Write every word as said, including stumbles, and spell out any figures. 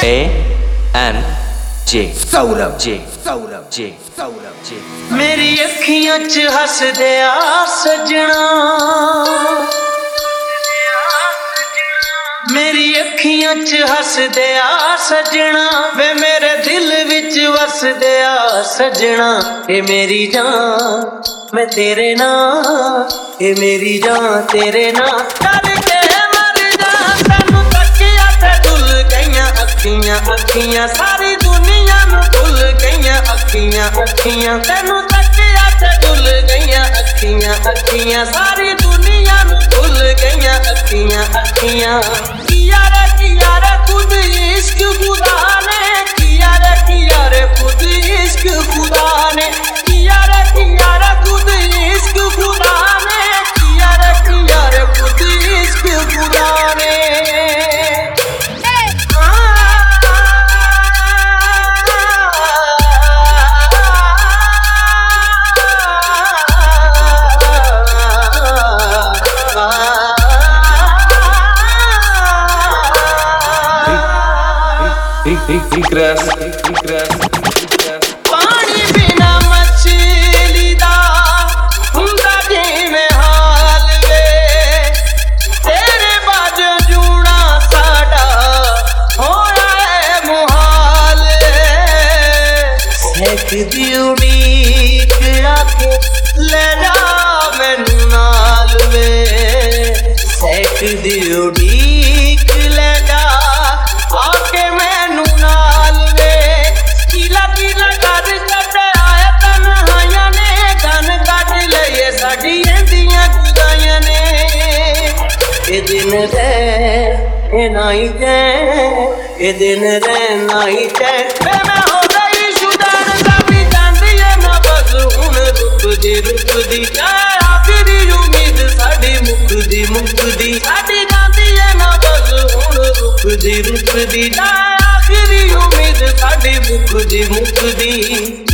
A N J Saurabh J Saurabh J Saurabh J मेरी अखियां च हसदे आ सजना, मेरी अखियां च हसदे आ सजना, वे मेरे दिल विच वसदे आ सजना। ए मेरी जान मैं तेरे नाल, ए मेरी जान तेरे नाल करके मर जा। तैनू तकिया ते डुल गईयां अखियां अखियां, सारी दुनिया नू भुल गईयां अखियां अखियां। तैनू तकिया ते डुल गईयां अखियां अखियां, सारी दुनिया नू भुल गईयां अखियां अखियां। किया रे किया रे खुद इश्क खुदा ने, किया रे किया रे खुद इश्क खुदा ने, किया रे किया रे खुद इश्क खुदा ने, किया रे किया रे खुद इश्क खुदा ने। पानी बिना मछली दा हुंदा जिवें हाल वे, तेरे बाज जूना साडा होया है मुहाल। सहकदी उड़ीक आके ले जा मैनू नाल वे, सहकदी उड़ीक ले जा आके मैनू नाल वे। कीला कीला कर कट आया तन्हाइयां ने, गन कट लईए साडी एंदियां जुदाइयां ने। ए दिन रह ए नाई चैन, ए दिन रह नाई चैन, वे मैं हो गई शुदैन कभी जांदी है ना बस हुण रुकदी रुकदी। आखिरी उम्मीद साडी मुकदी मुकदी, साडी जांदी है ना बस हुण रुकदी रुकदी। आखिरी उम्मीद साडी मुकदी मुकदी।